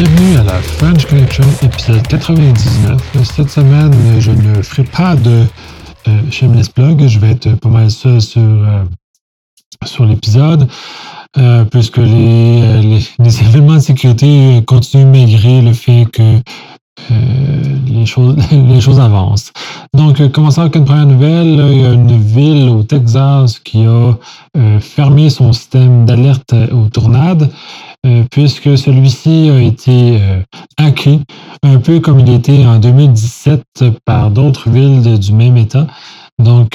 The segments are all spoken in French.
Bienvenue à la French Connection, épisode 99. Cette semaine, je ne ferai pas de Shameless Plug. Je vais être pas mal seul sur l'épisode, puisque les événements de sécurité continuent malgré le fait que les choses avancent. Donc, commençons avec une première nouvelle. Il y a une ville au Texas qui a fermé son système d'alerte aux tornades, puisque celui-ci a été hacké, un peu comme il était en 2017 par d'autres villes du même État. Donc,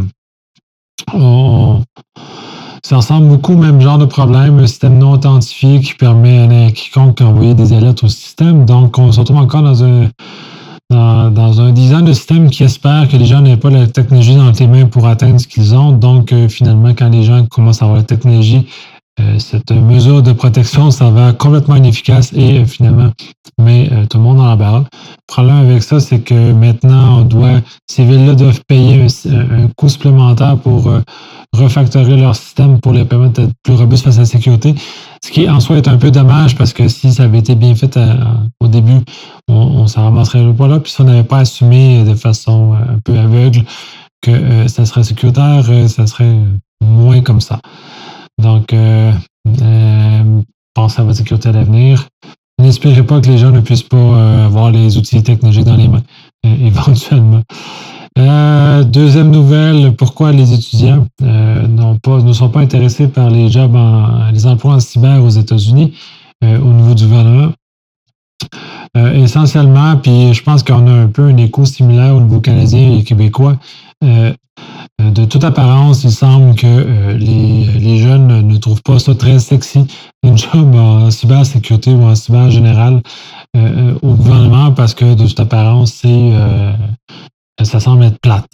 ça ressemble beaucoup au même genre de problème, un système non authentifié qui permet à quiconque d'envoyer des alertes au système. Donc, on se retrouve encore dans un design de système qui espère que les gens n'aient pas la technologie dans les mains pour atteindre ce qu'ils ont. Donc, finalement, quand les gens commencent à avoir la technologie, cette mesure de protection s'avère complètement inefficace et finalement met tout le monde dans l'embarras. Le problème avec ça, c'est que maintenant, ces villes-là doivent payer un coût supplémentaire pour refactorer leur système pour les permettre d'être plus robustes face à la sécurité. Ce qui en soi est un peu dommage parce que si ça avait été bien fait au début, on ne s'en ramasserait pas là. Puis si on n'avait pas assumé de façon un peu aveugle que ça serait sécuritaire, ça serait moins comme ça. Donc, pensez à votre sécurité à l'avenir. N'espérez pas que les gens ne puissent pas avoir les outils technologiques dans les mains, éventuellement. Deuxième nouvelle, pourquoi les étudiants ne sont pas intéressés par les emplois en cyber aux États-Unis au niveau du gouvernement? Essentiellement, puis je pense qu'on a un peu un écho similaire au niveau canadien et québécois. De toute apparence, il semble que les jeunes ne trouvent pas ça très sexy, une job en cybersécurité ou en cyber général au gouvernement parce que de toute apparence, ça semble être plate.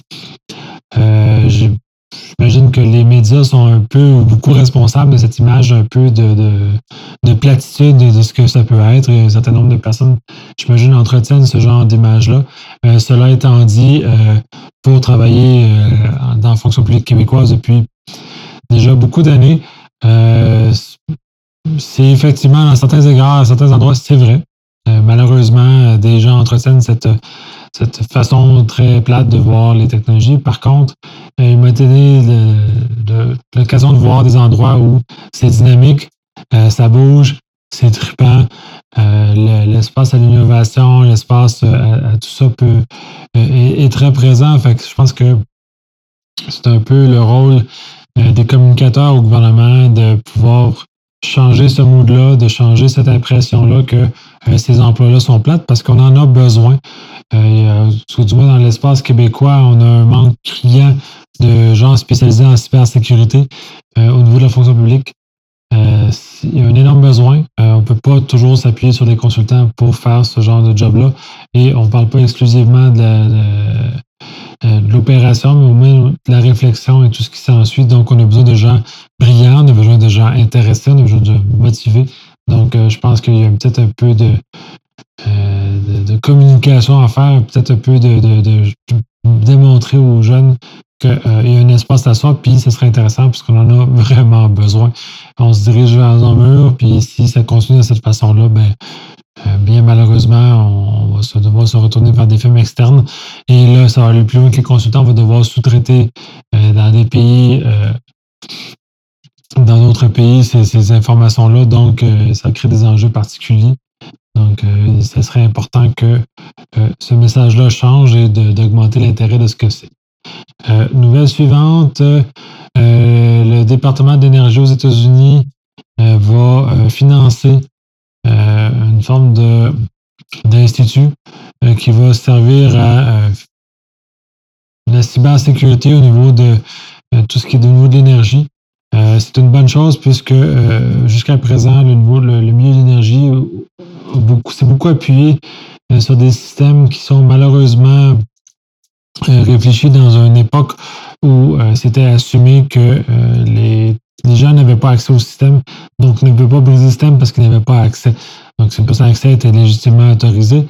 J'imagine que les médias sont un peu ou beaucoup responsables de cette image un peu de platitude de ce que ça peut être. Un certain nombre de personnes, j'imagine, entretiennent ce genre d'image-là. Cela étant dit, pour travailler dans la fonction publique québécoise depuis déjà beaucoup d'années, c'est effectivement, dans certains égards, à certains endroits, c'est vrai. Malheureusement, des gens entretiennent cette façon très plate de voir les technologies. Par contre, il m'a donné l'occasion de voir des endroits où c'est dynamique, ça bouge, c'est trippant, l'espace à l'innovation, l'espace à tout ça est très présent. Fait que je pense que c'est un peu le rôle des communicateurs au gouvernement de pouvoir changer ce mood-là, de changer cette impression-là que ces emplois-là sont plates parce qu'on en a besoin. Du moins dans l'espace québécois, on a un manque criant de gens spécialisés en cybersécurité au niveau de la fonction publique. Il y a un énorme besoin. On ne peut pas toujours s'appuyer sur des consultants pour faire ce genre de job-là. Et on ne parle pas exclusivement de l'opération, mais au moins de la réflexion et tout ce qui s'ensuit. Donc, on a besoin de gens brillants, on a besoin de gens intéressés, on a besoin de motivés. Donc, je pense qu'il y a peut-être un peu de communication à faire, peut-être un peu de démontrer aux jeunes qu'il y a un espace à soi, puis ce serait intéressant puisqu'on en a vraiment besoin. On se dirige vers un mur, puis si ça continue de cette façon-là, bien malheureusement, on va devoir se retourner vers des firmes externes. Et là, ça va aller plus loin que les consultants. On va devoir sous-traiter dans des pays, dans d'autres pays, ces informations-là. Donc, ça crée des enjeux particuliers. Donc, ce serait important que ce message-là change et d'augmenter l'intérêt de ce que c'est. Nouvelle suivante, le département d'énergie aux États-Unis va financer une forme d'institut qui va servir à la cybersécurité au niveau de tout ce qui est au niveau de l'énergie. C'est une bonne chose puisque jusqu'à présent, le milieu de l'énergie s'est beaucoup appuyé sur des systèmes qui sont malheureusement réfléchis dans une époque où c'était assumé que les gens n'avaient pas accès au système, donc ne pouvaient pas briser le système parce qu'ils n'avaient pas accès. Donc, c'est pour ça que l'accès était légitimement autorisé.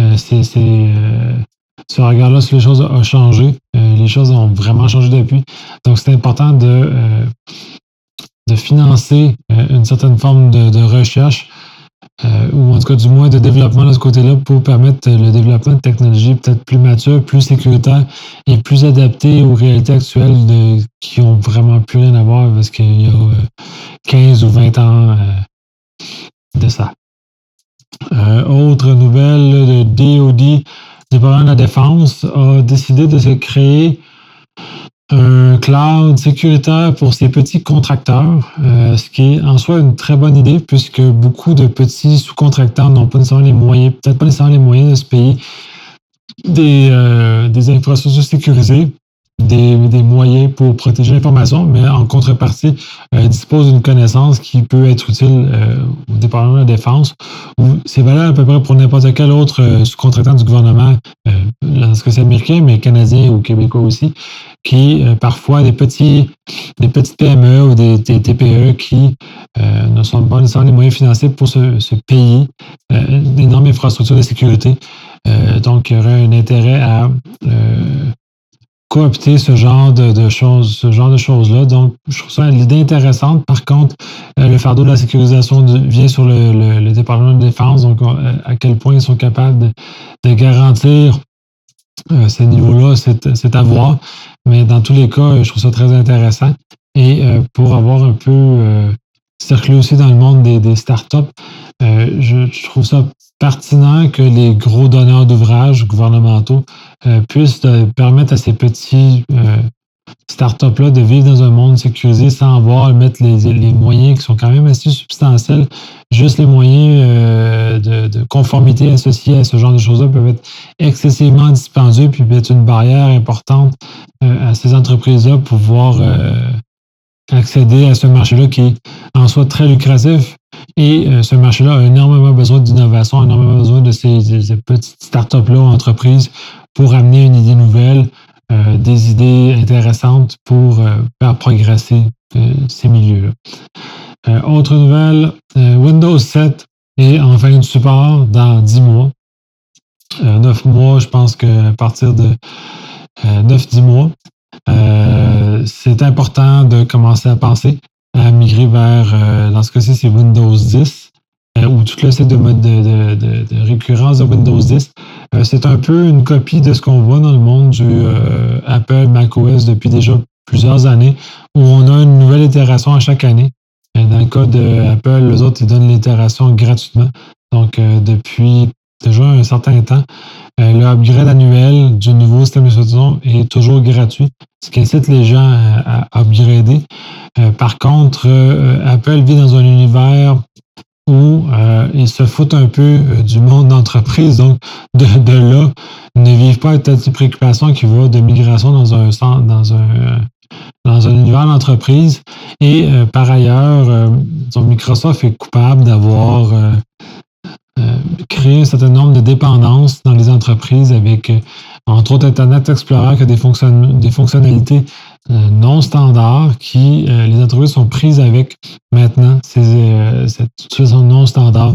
Ce regard-là sur les choses a changé. Les choses ont vraiment changé depuis. Donc, c'est important de financer une certaine forme de recherche ou en tout cas du moins de développement de ce côté-là pour permettre le développement de technologies peut-être plus matures, plus sécuritaires et plus adaptées aux réalités actuelles qui ont vraiment plus rien à voir avec ce qu'il y a 15 ou 20 ans de ça. Autre nouvelle, le DoD, département de la Défense, a décidé de se créer un cloud sécuritaire pour ces petits contracteurs, ce qui est en soi une très bonne idée puisque beaucoup de petits sous-contracteurs n'ont pas nécessairement les moyens, peut-être pas nécessairement les moyens de se payer des infrastructures sécurisées, des moyens pour protéger l'information, mais en contrepartie, dispose d'une connaissance qui peut être utile au département de la Défense. C'est valable à peu près pour n'importe quel autre sous-contractant du gouvernement, dans ce cas-ci américain, mais canadien ou québécois aussi, qui parfois des petites PME ou des TPE qui ne sont pas nécessairement les moyens financiers pour se payer d'énormes infrastructures de sécurité. Donc, il y aurait un intérêt à coopter ce genre de choses-là. Donc, je trouve ça l'idée intéressante. Par contre, le fardeau de la sécurisation vient sur le département de défense. Donc, à quel point ils sont capables de garantir ces niveaux-là, c'est à voir. Mais dans tous les cas, je trouve ça très intéressant. Et pour avoir un peu circulé aussi dans le monde des startups, je trouve ça pertinent que les gros donneurs d'ouvrages gouvernementaux puissent permettre à ces petits startups-là de vivre dans un monde sécurisé sans avoir à mettre les moyens qui sont quand même assez substantiels. Juste les moyens de conformité associés à ce genre de choses-là peuvent être excessivement dispendieux puis peut être une barrière importante à ces entreprises-là pour pouvoir accéder à ce marché-là qui est en soi très lucratif. Et ce marché-là a énormément besoin d'innovation, énormément besoin de ces petites startups-là ou entreprises pour amener une idée nouvelle, des idées intéressantes pour faire progresser ces milieux-là. Autre nouvelle, Windows 7 est en fin de support dans 10 mois. 9 mois, je pense qu'à partir de 9-10 mois, c'est important de commencer à penser à migrer vers, dans ce cas-ci, c'est Windows 10, ou tout le set de récurrence de Windows 10. C'est un peu une copie de ce qu'on voit dans le monde du Apple macOS depuis déjà plusieurs années, où on a une nouvelle itération à chaque année. Dans le cas d'Apple, les autres, ils donnent l'itération gratuitement. Donc, depuis déjà un certain temps, le upgrade annuel du nouveau système d'exploitation est toujours gratuit, ce qui incite les gens à upgrader. Par contre, Apple vit dans un univers où ils se foutent un peu du monde d'entreprise. Donc, de là, ils ne vivent pas avec cette préoccupation qui va de migration dans un univers d'entreprise. Et par ailleurs, Microsoft est coupable d'avoir créé un certain nombre de dépendances dans les entreprises avec, entre autres, Internet Explorer qui a des fonctionnalités non standards qui, les entreprises sont prises avec maintenant, cette utilisation non standard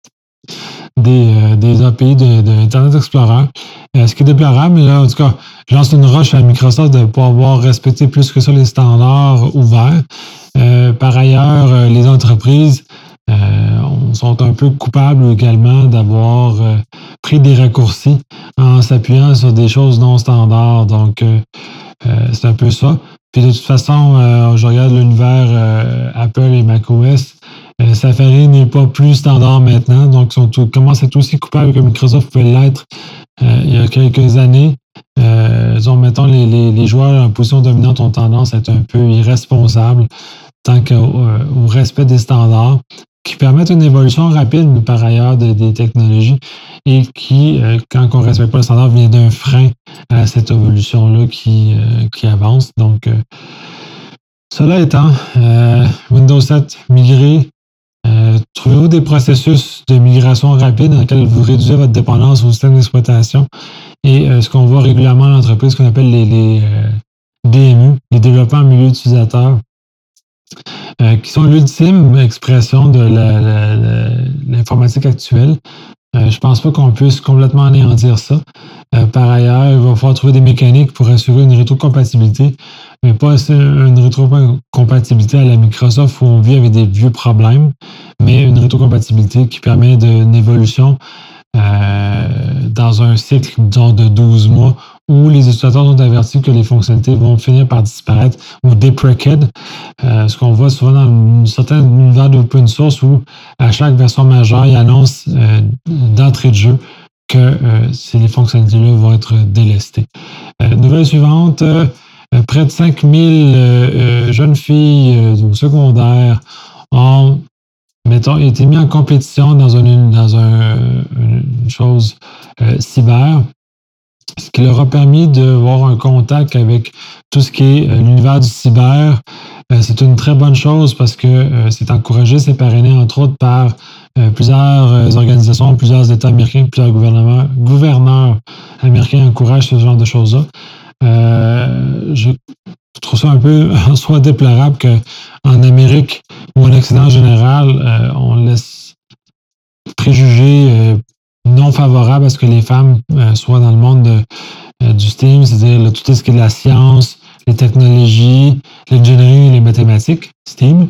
des API d'Internet Explorer. Ce qui est déplorable, mais là, en tout cas, je lance une roche à Microsoft de ne pas avoir respecté plus que ça les standards ouverts. Par ailleurs, les entreprises sont un peu coupables également d'avoir pris des raccourcis en s'appuyant sur des choses non standards. Donc, c'est un peu ça. Puis de toute façon, je regarde l'univers Apple et macOS. Safari n'est pas plus standard maintenant, donc ils commencent à être aussi coupables que Microsoft pouvait l'être il y a quelques années. Mettons, les joueurs en position dominante ont tendance à être un peu irresponsables tant qu'au respect des standards, qui permettent une évolution rapide, par ailleurs, des technologies et qui, quand on ne respecte pas le standard, vient d'un frein à cette évolution-là qui avance. Donc, cela étant, Windows 7 migré, trouvez-vous des processus de migration rapide dans lesquels vous réduisez votre dépendance au système d'exploitation et ce qu'on voit régulièrement dans l'entreprise, qu'on appelle les DMU, les développeurs en milieu utilisateur, qui sont l'ultime expression de l'informatique actuelle. Je pense pas qu'on puisse complètement anéantir ça. Par ailleurs, il va falloir trouver des mécaniques pour assurer une rétrocompatibilité, mais pas une rétrocompatibilité à la Microsoft où on vit avec des vieux problèmes. mais une rétrocompatibilité qui permet une évolution dans un cycle, disons, de 12 mois, où les utilisateurs sont avertis que les fonctionnalités vont finir par disparaître ou deprecate. Ce qu'on voit souvent dans une certaine univers d'open source où à chaque version majeure, ils annoncent d'entrée de jeu que les fonctionnalités-là vont être délestées. Nouvelle suivante, près de 5000 jeunes filles au secondaire ont, mettons, été mis en compétition dans une chose cyber, ce qui leur a permis d'avoir un contact avec tout ce qui est l'univers du cyber. C'est une très bonne chose parce que c'est encouragé, c'est parrainé entre autres par plusieurs organisations, plusieurs États américains, plusieurs gouverneurs américains encouragent ce genre de choses-là. Je trouve ça un peu en soi déplorable qu'en Amérique ou en Occident en général, on laisse préjugés non favorables à ce que les femmes soient dans le monde du STEAM, c'est-à-dire tout ce qui est de la science, les technologies, l'ingénierie et les mathématiques, STEAM,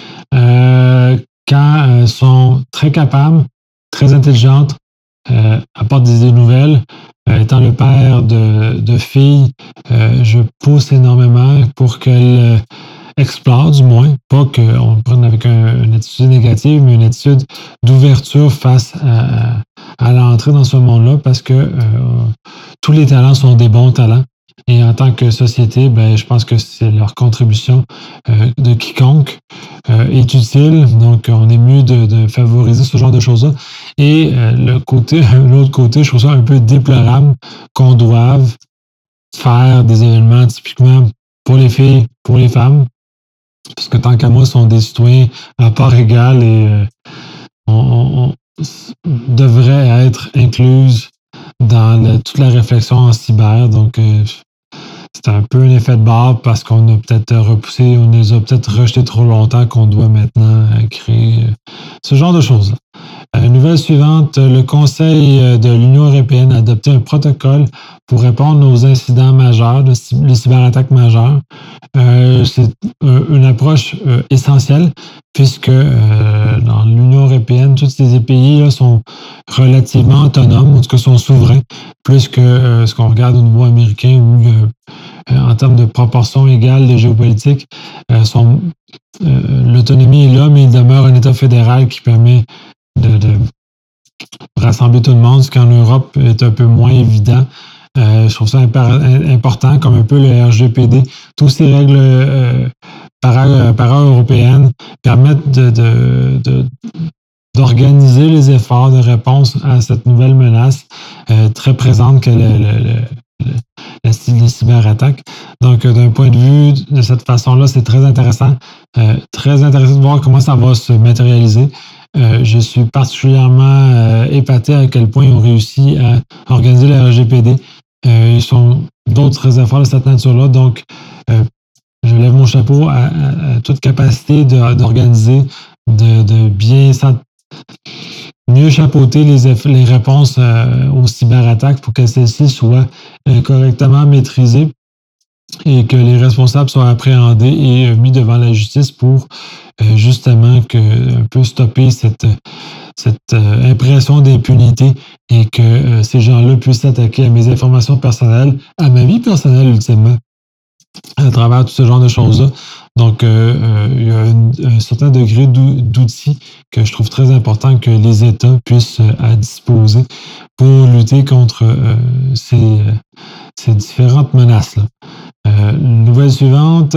quand elles sont très capables, très intelligentes, apportent des idées nouvelles. Étant le père de filles, je pousse énormément pour qu'elles explorent, du moins, pas qu'on le prenne avec une attitude négative, mais une attitude d'ouverture face à l'entrée dans ce monde-là, parce que tous les talents sont des bons talents. Et en tant que société, je pense que c'est leur contribution de quiconque est utile. Donc, on est mieux de favoriser ce genre de choses-là. Et l'autre côté, je trouve ça un peu déplorable qu'on doive faire des événements typiquement pour les filles, pour les femmes, parce que tant qu'à moi, ce sont des citoyens à part égale et on devrait être incluse dans toute la réflexion en cyber. Donc, c'est un peu un effet de barre parce qu'on a peut-être repoussé, on les a peut-être rejetés trop longtemps qu'on doit maintenant créer ce genre de choses-là. Nouvelle suivante, le Conseil de l'Union européenne a adopté un protocole pour répondre aux incidents majeurs, les cyberattaques majeures. C'est une approche essentielle puisque dans l'Union européenne, tous ces pays là, sont relativement autonomes, en tout cas sont souverains, plus que ce qu'on regarde au niveau américain où en termes de proportion égale de géopolitique, l'autonomie est là, mais il demeure un État fédéral qui permet de rassembler tout le monde, ce qu'en Europe est un peu moins évident. Je trouve ça important, comme un peu le RGPD. Toutes ces règles para-européennes permettent d'organiser les efforts de réponse à cette nouvelle menace très présente que les cyberattaques. Donc, d'un point de vue de cette façon-là, c'est très intéressant. Très intéressant de voir comment ça va se matérialiser. Je suis particulièrement épaté à quel point ils ont réussi à organiser le RGPD. Ils sont d'autres efforts de cette nature-là. Donc, je lève mon chapeau à toute capacité d'organiser, de bien mieux chapeauter les réponses aux cyberattaques pour que celles-ci soient correctement maîtrisées et que les responsables soient appréhendés et mis devant la justice pour justement un peu stopper cette impression d'impunité et que ces gens-là puissent s'attaquer à mes informations personnelles, à ma vie personnelle ultimement, à travers tout ce genre de choses-là. Donc, il y a un certain degré d'outils que je trouve très important que les États puissent disposer pour lutter contre ces différentes menaces-là. Nouvelle suivante,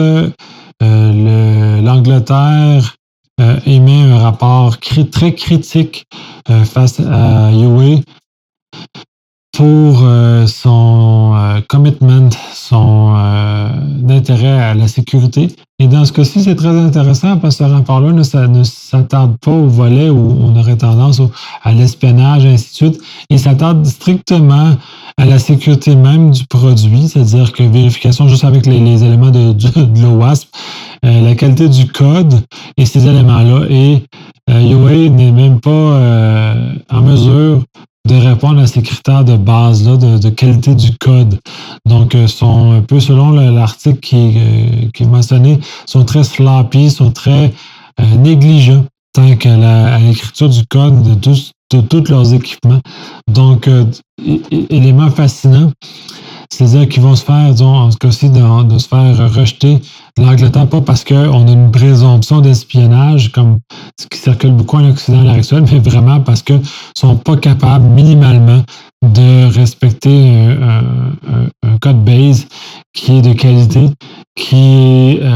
l'Angleterre émet un rapport très critique face à Huawei pour son commitment, son intérêt à la sécurité. Et dans ce cas-ci, c'est très intéressant parce que ce rapport-là ne s'attarde pas au volet où on aurait tendance à l'espionnage, et ainsi de suite. Il s'attarde strictement à la sécurité même du produit, c'est-à-dire que vérification juste avec les éléments de l'OWASP, la qualité du code et ces éléments-là. Et Huawei n'est même pas en mesure de répondre à ces critères de base-là de qualité du code. Donc, sont un peu, selon l'article qui est mentionné, sont très sloppy, sont très négligents tant qu'à à l'écriture du code de tous leurs équipements. Donc, élément fascinant, c'est-à-dire qu'ils vont se faire, disons, en ce cas-ci, de se faire rejeter de l'Angleterre, pas parce qu'on a une présomption d'espionnage, comme ce qui circule beaucoup en Occident à l'heure actuelle, mais vraiment parce qu'ils ne sont pas capables, minimalement, de respecter un code base qui est de qualité, qui est,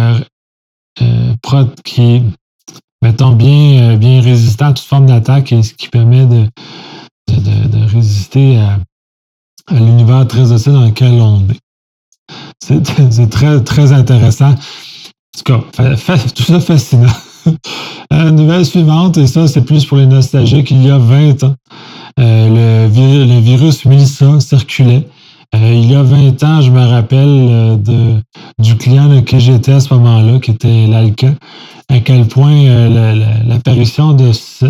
qui est mettons, bien résistant à toute forme d'attaque et ce qui permet de résister à l'univers très hostile dans lequel on est. C'est très, très intéressant. En tout cas, tout ça fascinant. Nouvelle suivante, et ça, c'est plus pour les nostalgiques, il y a 20 ans, le virus Melissa circulait. Il y a 20 ans, je me rappelle du client de qui j'étais à ce moment-là, qui était l'Alca, à quel point l'apparition de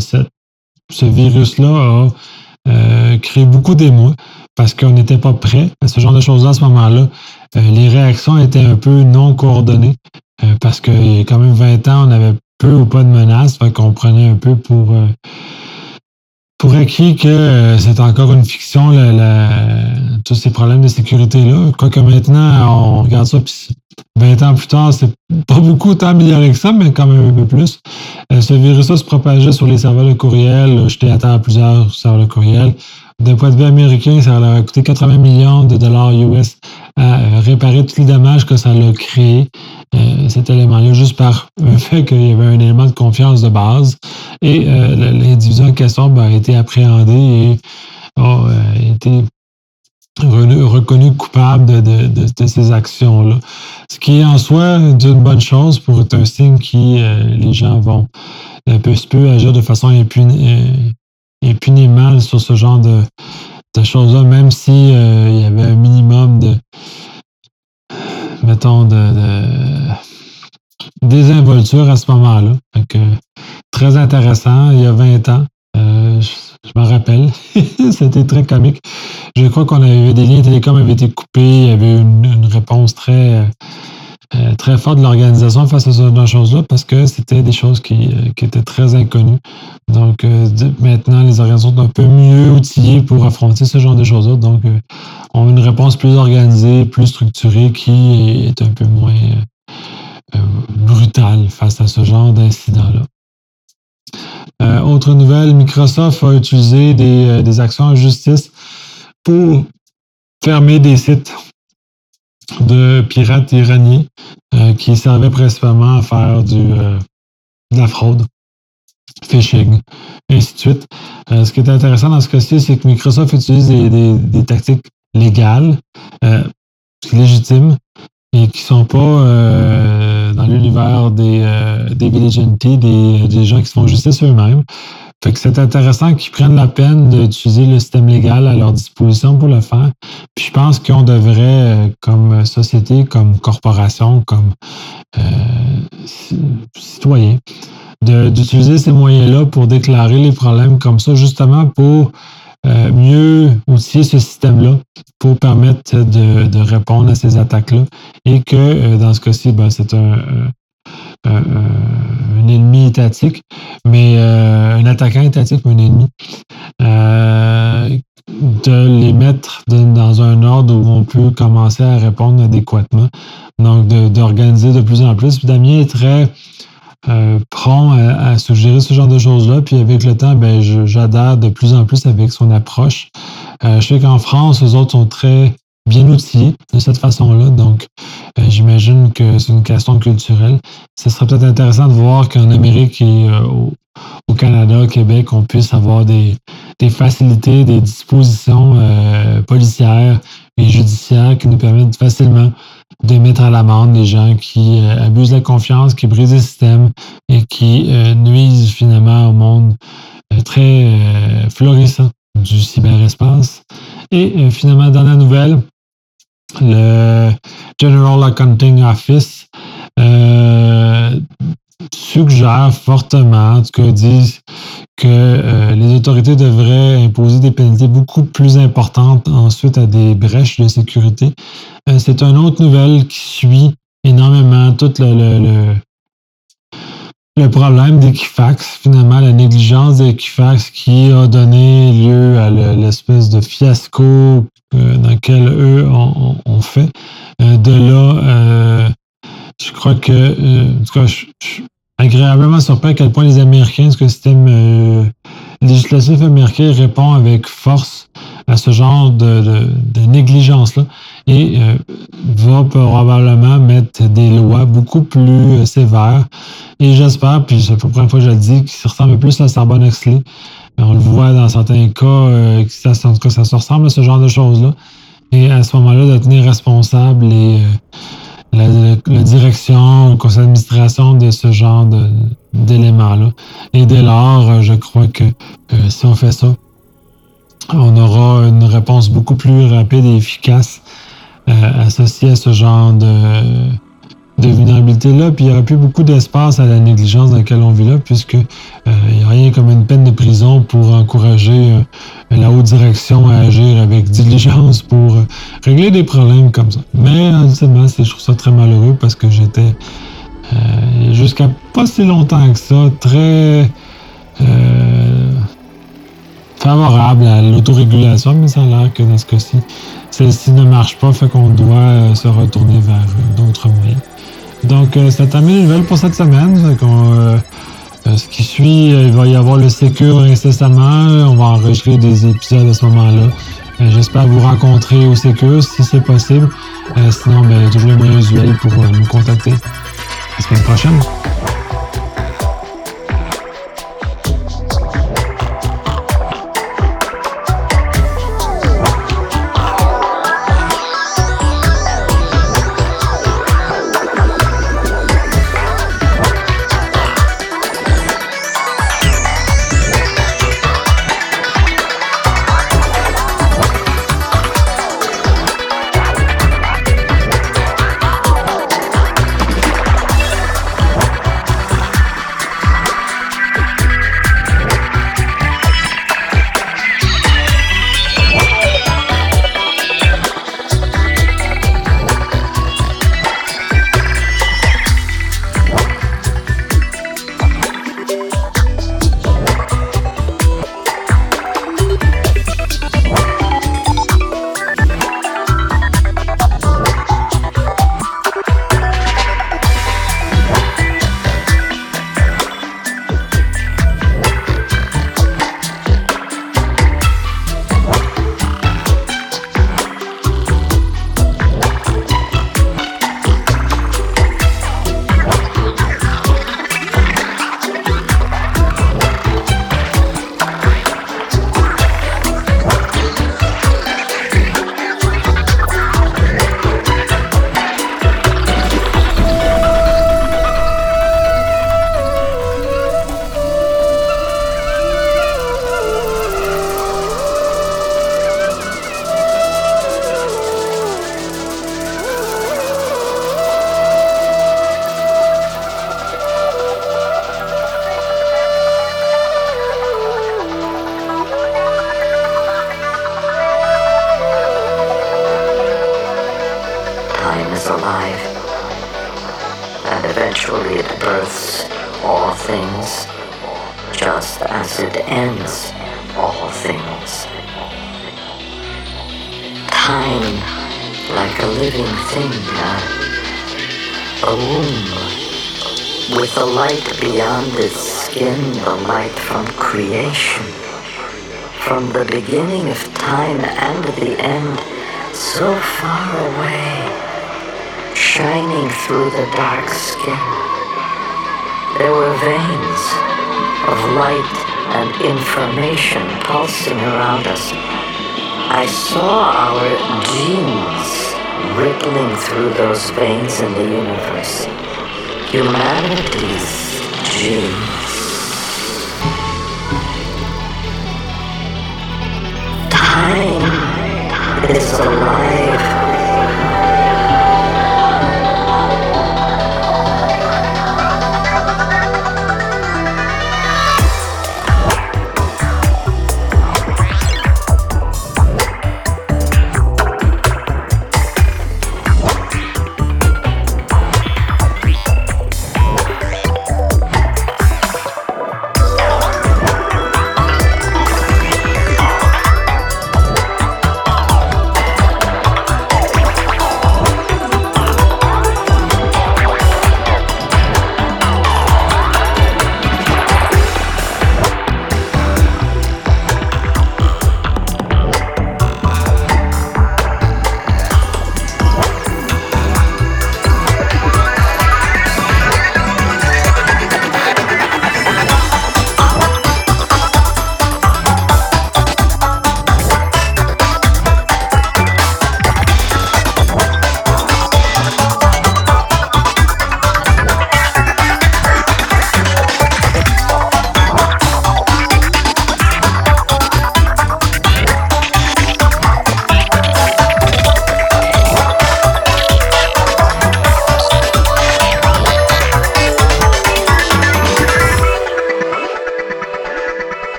ce virus-là a créé beaucoup d'émoi parce qu'on n'était pas prêt à ce genre de choses-là à ce moment-là. Les réactions étaient un peu non coordonnées parce qu'il y a quand même 20 ans, on avait peu ou pas de menaces, fait qu'on prenait un peu pour acquis que c'est encore une fiction, tous ces problèmes de sécurité-là. Quoique maintenant, on regarde ça, puis 20 ans plus tard, c'est pas beaucoup tant amélioré que ça, mais quand même un peu plus. Ce virus-là se propageait sur les serveurs de courriel. J'étais atteint à plusieurs serveurs de courriel. D'un point de vue américain, ça leur a coûté 80 millions de dollars US à réparer tous les dommages que ça a créé, cet élément-là, juste par le fait qu'il y avait un élément de confiance de base. Et l'individu en question a été appréhendé et a été reconnu coupable de ces actions-là. Ce qui est en soi d'une bonne chose pour être un signe qui les gens vont peu se peut agir de façon impunément sur ce genre de choses-là, même si il y avait un minimum de, mettons, de désinvolture à ce moment-là. Donc, très intéressant, il y a 20 ans. Je m'en rappelle. C'était très comique. Je crois qu'on avait des liens télécom avaient été coupés. Il y avait une réponse très, très forte de l'organisation face à ce genre de choses-là parce que c'était des choses qui étaient très inconnues. Donc, maintenant, les organisations sont un peu mieux outillées pour affronter ce genre de choses-là. Donc, ont une réponse plus organisée, plus structurée qui est un peu moins brutale face à ce genre d'incident-là. Autre nouvelle, Microsoft a utilisé des actions en justice pour fermer des sites de pirates iraniens qui servaient principalement à faire de la fraude, phishing, et ainsi de suite. Ce qui est intéressant dans ce cas-ci, c'est que Microsoft utilise des tactiques légales, légitimes, et qui ne sont pas dans l'univers des vigilantes, des gens qui se font justice eux-mêmes. Fait que c'est intéressant qu'ils prennent la peine d'utiliser le système légal à leur disposition pour le faire. Puis je pense qu'on devrait, comme société, comme corporation, comme citoyen, d'utiliser ces moyens-là pour déclarer les problèmes comme ça, justement pour mieux outiller ce système-là pour permettre de répondre à ces attaques-là. Et que dans ce cas-ci, c'est un ennemi étatique, mais un attaquant étatique, mais un ennemi, de les mettre dans un ordre où on peut commencer à répondre adéquatement. Donc, d'organiser de plus en plus. Puis Damien est très prompt à suggérer ce genre de choses-là. Puis avec le temps, j'adhère de plus en plus avec son approche. Je sais qu'en France, eux autres sont très bien outillés de cette façon-là. Donc, j'imagine que c'est une question culturelle. Ce serait peut-être intéressant de voir qu'en Amérique et au Canada, au Québec, on puisse avoir des facilités, des dispositions policières et judiciaires qui nous permettent facilement de mettre à l'amende les gens qui abusent de la confiance, qui brisent le système et qui nuisent finalement au monde très florissant du cyberespace. Et finalement, dans la nouvelle, le General Accounting Office suggère fortement, en tout cas disent que les autorités devraient imposer des pénalités beaucoup plus importantes ensuite à des brèches de sécurité. C'est une autre nouvelle qui suit énormément tout le problème d'Equifax, finalement, la négligence d'Equifax qui a donné lieu à l'espèce de fiasco dans lequel eux ont fait. De là, je crois que, en tout cas, je suis agréablement surpris à quel point les Américains, ce que le système législatif américain répond avec force à ce genre de négligence-là et va probablement mettre des lois beaucoup plus sévères. Et j'espère, puis c'est la première fois que je le dis, qu'il se ressemble plus à Sarbanes-Oxley. On le voit dans certains cas, en tout cas, ça se ressemble à ce genre de choses-là. Et à ce moment-là, de tenir responsable la direction, le conseil d'administration de ce genre d'éléments-là. Et dès lors, je crois que si on fait ça, on aura une réponse beaucoup plus rapide et efficace associée à ce genre de vulnérabilité-là. Puis il n'y aura plus beaucoup d'espace à la négligence dans laquelle on vit là, puisque il n'y a rien comme une peine de prison pour encourager la haute direction à agir avec diligence pour régler des problèmes comme ça. Mais honnêtement, je trouve ça très malheureux parce que j'étais jusqu'à pas si longtemps que ça très favorable à l'autorégulation, mais ça a l'air que dans ce cas-ci, celle-ci ne marche pas, fait qu'on doit se retourner vers d'autres moyens. Donc, ça termine les nouvelles pour cette semaine. Ce qui suit, il va y avoir le Secure incessamment. On va enregistrer des épisodes à ce moment-là. J'espère vous rencontrer au Secure si c'est possible. Sinon, il y a toujours les moyens usuels pour nous contacter. La semaine prochaine. From the beginning of time and the end, so far away, shining through the dark skin. There were veins of light and information pulsing around us. I saw our genes rippling through those veins in the universe. Humanity's genes. Time is alive.